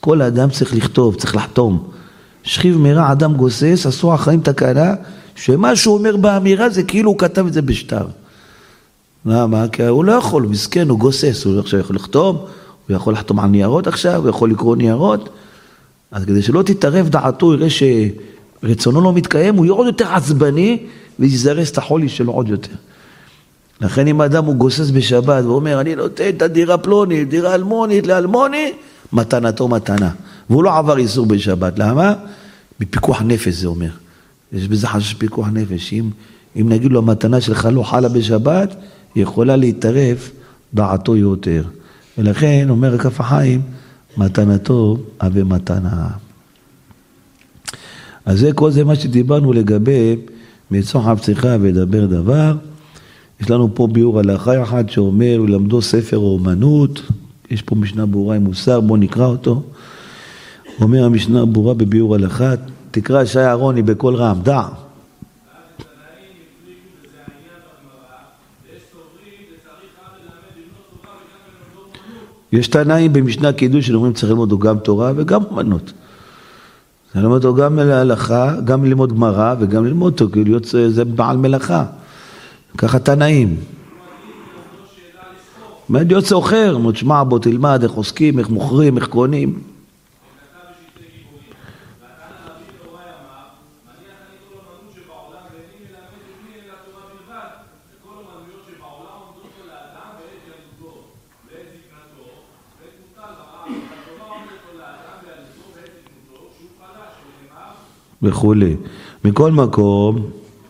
Speaker 1: כל האדם צריך לכתוב, צריך לחתום. שכיב מרע אדם גוסס, עשו החיים תקנה, שמה שהוא אומר באמירה זה כאילו הוא כתב את זה בשטר. למה? כי הוא לא יכול, הוא מסכן, הוא גוסס, הוא עכשיו יכול לחתום, הוא יכול לחתום על ניירות עכשיו, הוא יכול לקרוא ניירות, אז כדי שלא תתערב דעתו, יראה שרצונו לא מתקיים, הוא יהיה עוד יותר עצבני, ויזרס את החולי שלו עוד יותר. לכן אם האדם הוא גוסס בשבת, ואומר, אני נותן את הדירה פלונית, דירה אלמונית לאלמוני, מתנתו מתנה. והוא לא עבר איסור בשבת. למה? בפיקוח נפש זה אומר. יש בזה חשש פיקוח נפש. אם, אם נגיד לו המתנה שלך לא חלה בשבת, היא יכולה להתערף דעתו יותר. ולכן אומר כף החיים, מתנתו אבי מתנה. אז זה כל זה מה שדיברנו לגבי מצוא חפצך ודבר דבר. יש לנו פה ביאור הלכה אחד שאומר, למדו ספר אומנות, יש פה משנה ברורה עם מוסר, בואו נקרא אותו. אומר המשנה ברורה בביאור הלכה, תקרא שי אהרוני בכל רם, דע. יש תנאים במשנה קידוש שאומרים צריך ללמוד גם תורה וגם אומנות. צריך ללמוד אותו גם להלכה, גם ללמוד גמרא וגם ללמוד אותו, כי להיות זה בעל מלאכה. ככה תנאים. מה להיות סוחר? תשמע בו, תלמד איך עוסקים, איך מוכרים, איך קונים. וכולי. מכל מקום,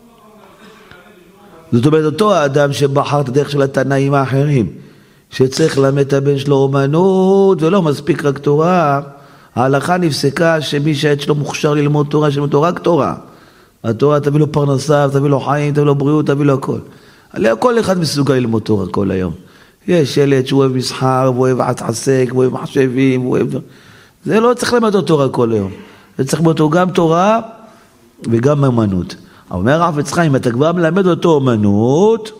Speaker 1: זאת אומרת, אותו האדם שבחר את הדרך של התנאים האחרים, שצריך ללמד את הבן שלו אומנות, ולא מספיק רק תורה, ההלכה נפסקה שמי שהעת שלו מוכשר ללמוד תורה, שלמוד תורה רק תורה. התורה תביא לו פרנסה, תביא לו חיים, תביא לו בריאות, תביא לו הכל. עליה כל אחד מסוגל ללמוד תורה כל היום. יש ילד שהוא אוהב מסחר, הוא אוהב להתעסק, הוא אוהב מחשבים, הוא אוהב... זה לא צריך ללמד אותו תורה כל היום. זה צריך ללמוד אותו גם תורה וגם אומנות. אומר הרב יצחק, אם אתה כבר מלמד אותו אומנות,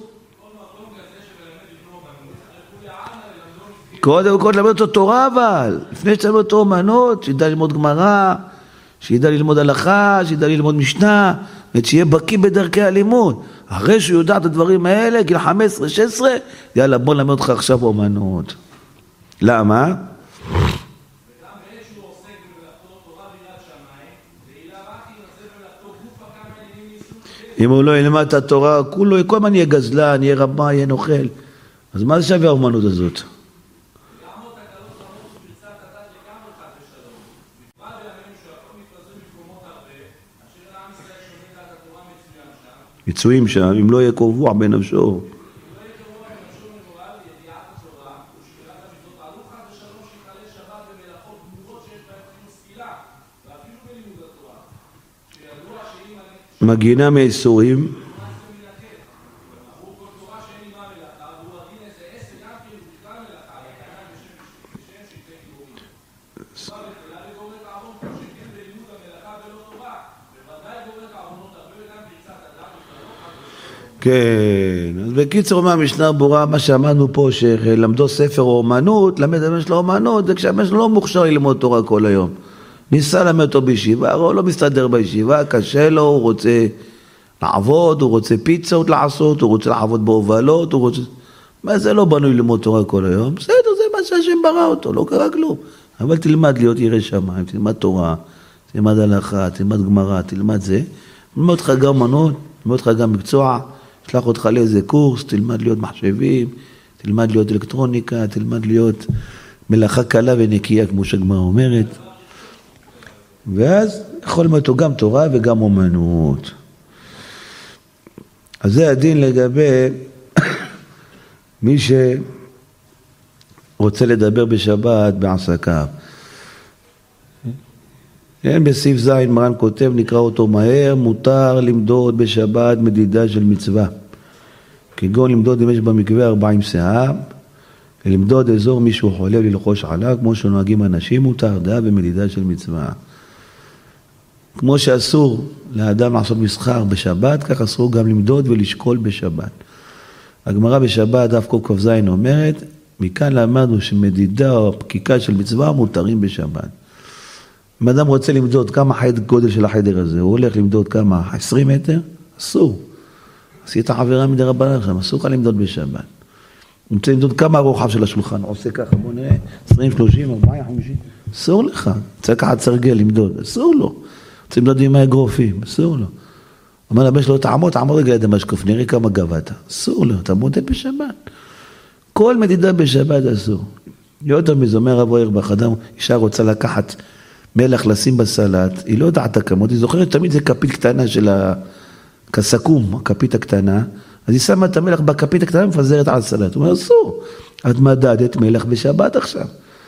Speaker 1: קודם כל ללמד אותו תורה, אבל לפני שתלמד אותו אומנות, שידע ללמוד גמרא, שידע ללמוד הלכה, שידע ללמוד משנה, שיהיה בקיא בדרכי הלימוד. אחרי שהוא יודע את הדברים האלה, גיל חמש עשרה שש עשרה, יאללה בוא נלמד אותך עכשיו אומנות. למה? אם הוא לא ילמד את התורה, כולו, כל הזמן יהיה גזלן, יהיה רמה, יהיה נוכל. אז מה זה שווה האומנות הזאת? מצויים שם, אם לא יהיה קבוע בנפשו. מגינה מאיסורים. כן, אז בקיצור מהמשנה ברורה, מה שאמרנו פה, שלמדו ספר או אומנות, למד הבן שלו אומנות, זה כשהבן שלו לא מוכשר ללמוד תורה כל היום. ניסה למד אותו בישיבה, הוא לא מסתדר בישיבה, קשה לו, הוא רוצה לעבוד, הוא רוצה פיצות לעשות, הוא רוצה לעבוד בהובלות, הוא רוצה... מה זה לא בנוי ללמוד תורה כל היום? בסדר, זה מה שהשם ברא אותו, לא קרה כלום. אבל תלמד להיות ירא שמיים, תלמד תורה, תלמד הלכה, תלמד גמרא, תלמד זה. תלמד אותך גם אומנות, תלמד אותך גם מקצוע, שלח אותך לאיזה קורס, תלמד להיות מחשבים, תלמד להיות אלקטרוניקה, תלמד להיות מלאכה קלה ונקייה, כמו שהגמרא אומרת. ואז יכול ללמוד אותו גם תורה וגם אומנות. אז זה הדין לגבי מי שרוצה לדבר בשבת בעסקיו. כן, בסעיף זין מרן כותב, נקרא אותו מהר, מותר למדוד בשבת מדידה של מצווה. כגון למדוד אם יש במקווה ארבעים שאה, ולמדוד אזור מישהו חולה ללחוש עליו, כמו שנוהגים אנשים, מותר דעה במדידה של מצווה. כמו שאסור לאדם לעשות מסחר בשבת, כך אסור גם למדוד ולשקול בשבת. הגמרא בשבת, דף קכ"ז אומרת, מכאן למדנו שמדידה או פקיקה של מצווה מותרים בשבת. אם אדם רוצה למדוד כמה חדר, גודל של החדר הזה, הוא הולך למדוד כמה, עשרים מטר? אסור. עשית עבירה מדי רבנן שם, אסור לך למדוד בשבת. הוא רוצה למדוד כמה הרוחב של השולחן, עושה ככה, בוא נראה, עשרים, שלושים, ארבעים, חמישים, אסור לך. צריך לקחת סרגל למדוד, אסור לו. רוצה למדוד עם האגרופים, אסור לו. אומר לבן שלו, תעמוד, תעמוד רגע ליד המשקוף, נראה כמה גבעת. אסור לו, אתה מודד בשבת. כל מדידה בשבת אסור. יותר מזה, אומר רב אוירבך, אדם, אישה רוצה לקחת מלח לשים בסלט, היא לא יודעת כמות, היא זוכרת תמיד זה כפית קטנה של הכסקום, הכפית הקטנה, אז היא שמה את המלח בכפית הקטנה ומפזרת על הסלט. הוא אומר, אסור, את מדדת מלח בשבת עכשיו.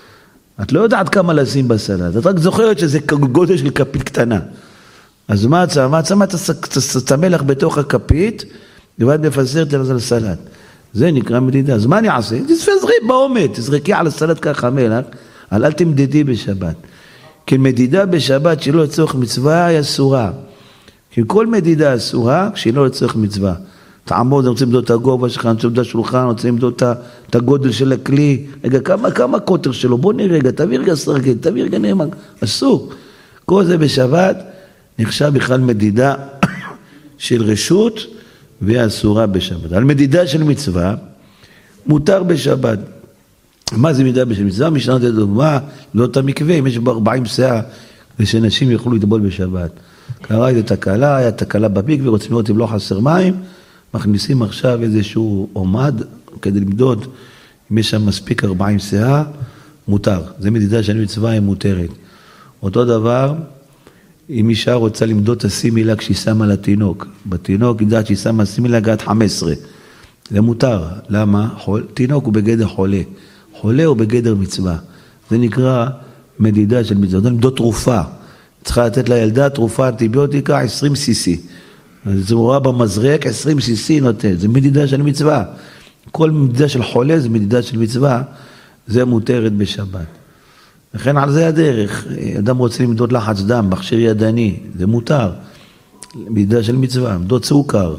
Speaker 1: את לא יודעת כמה לשים בסלט, את רק זוכרת שזה גודל של כפית קטנה. אז מה את שמה? את שמה את המלח בתוך הכפית, ואת מפזרת על הסלט. זה נקרא מדידה. אז מה אני אעשה? תזרקי בעומד, תזרקי על הסלט ככה מלח, אבל אל תמדדי בשבת. כי מדידה בשבת שלא לצורך מצווה היא אסורה. כי כל מדידה אסורה כשהיא לא לצורך מצווה. תעמוד, אני רוצה למדוד את הגובה שלך, אני רוצה למדוד את השולחן, אני רוצה למדוד את הגודל של הכלי. רגע, כמה, כמה קוטר שלו? בוא נראה רגע, תביא רגע סרגל, תביא רגע נאמן. אסור. כל זה בשבת נחשב בכלל מדידה של רשות והיא אסורה בשבת. על מדידה של מצווה מותר בשבת. מה זה מדידה בשל מצווה? משנה נותנת דוגמה, לא את המקווה, אם יש בו ארבעים שאה, ושאנשים יוכלו לטבול בשבת. קרה איזו תקלה, היה תקלה במקווה, ורוצים לראות אם לא חסר מים, מכניסים עכשיו איזשהו עומד, כדי למדוד, אם יש שם מספיק ארבעים שאה, מותר. זה מדידה של מצווה, היא מותרת. אותו דבר, אם אישה רוצה למדוד את הסימילה כשהיא שמה לתינוק, בתינוק יודעת שהיא שמה סימילה עד חמש עשרה. זה מותר. למה? חול, תינוק הוא בגדר חולה. חולה הוא בגדר מצווה. זה נקרא מדידה של מצווה. זה למדוד תרופה. צריכה לתת לילדה תרופה אנטיביוטיקה עשרים סי סי. זה רואה במזרק עשרים סי סי נותן. זה מדידה של מצווה. כל מדידה של חולה זה מדידה של מצווה. זה מותרת בשבת. לכן על זה הדרך. אדם רוצה למדוד לחץ דם, מכשיר ידני. זה מותר. מדידה של מצווה. מדוד סוכר.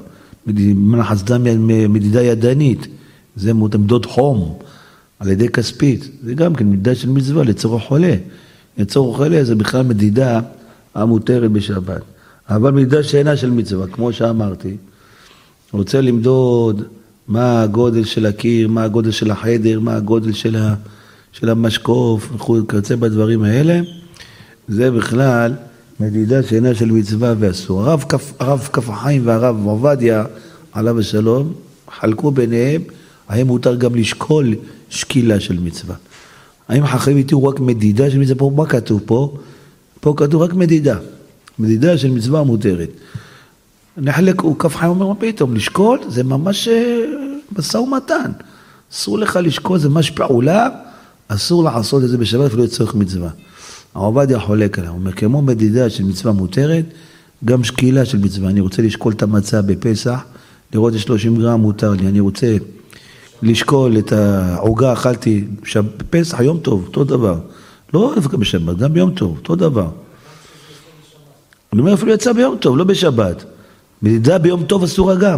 Speaker 1: לחץ דם מדידה ידנית. זה מדוד חום. על ידי כספית, זה גם כן מדידה של מצווה לצורך חולה. לצורך חולה זה בכלל מדידה המותרת בשבת. אבל מדידה שאינה של מצווה, כמו שאמרתי, רוצה למדוד מה הגודל של הקיר, מה הגודל של החדר, מה הגודל של, ה, של המשקוף, וכיוצא בדברים האלה, זה בכלל מדידה שאינה של מצווה ואסור. הרב כף, הרב כף החיים והרב עובדיה, עליו השלום, חלקו ביניהם, האם מותר גם לשקול שקילה של מצווה. האם חכמים איתו רק מדידה של מצווה? פה, מה כתוב פה? פה כתוב רק מדידה. מדידה של מצווה מותרת. נחלק, הוא כף חיים אומר, מה פתאום? לשקול זה ממש משא ומתן. אסור לך לשקול, זה ממש פעולה, אסור לעשות את זה בשבת ולא לצורך מצווה. העובדיה חולק עליו, הוא אומר, כמו מדידה של מצווה מותרת, גם שקילה של מצווה. אני רוצה לשקול את המצה בפסח, לראות שלושים גרם מותר לי, אני רוצה לשקול את העוגה, אכלתי בפסח, יום טוב, אותו דבר. לא דווקא בשבת, גם ביום טוב, אותו דבר. אני אומר, אפילו יצא ביום טוב, לא בשבת. מדידה ביום טוב אסורה גם.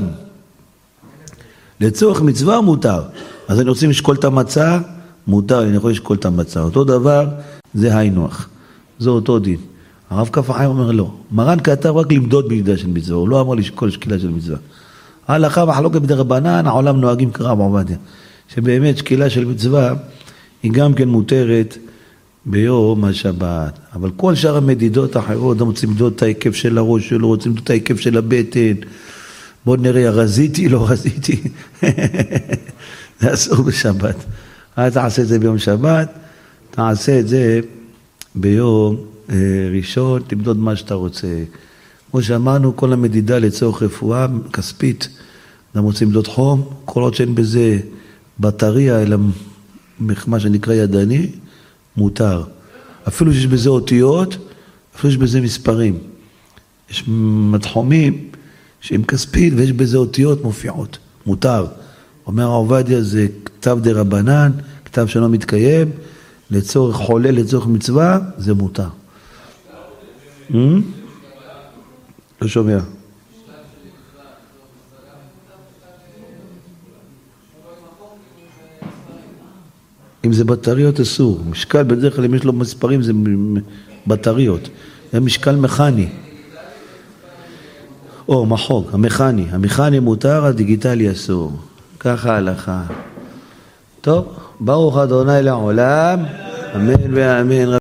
Speaker 1: לצורך מצווה מותר. אז אני רוצה לשקול את המצה, מותר, אני יכול לשקול את המצה. אותו דבר, זה היינוח. זה אותו דין. הרב כף החיים אומר לא. מרן כתב רק למדוד מדידה של מצווה, הוא לא אמר לשקול שקילה של מצווה. ההלכה מחלוקת בדרבנן, העולם נוהגים כרב עובדיה. שבאמת שקילה של מצווה היא גם כן מותרת ביום השבת. אבל כל שאר המדידות האחרות, הם רוצים למדוד את ההיקף של הראש שלו, רוצים למדוד את ההיקף של הבטן. בואו נראה, רזיתי, לא רזיתי. זה אסור בשבת. אל תעשה את זה ביום שבת, תעשה את זה ביום ראשון, תמדוד מה שאתה רוצה. כמו שאמרנו, כל המדידה לצורך רפואה כספית, אדם רוצים למדוד חום, כל עוד שאין בזה בטריה, אלא מה שנקרא ידני, מותר. אפילו שיש בזה אותיות, אפילו שיש בזה מספרים. יש מתחומים שהם כספית ויש בזה אותיות מופיעות, מותר. אומר העובדיה זה כתב דרבנן, כתב שלא מתקיים, לצורך חולה, לצורך מצווה, זה מותר. לא שומע. אם זה בטריות אסור, משקל בדרך כלל אם יש לו מספרים זה בטריות, זה משקל מכני. או מחוג, המכני. המכני מותר, הדיגיטלי אסור. ככה ההלכה. טוב, ברוך אדוני לעולם, אמן ואמן.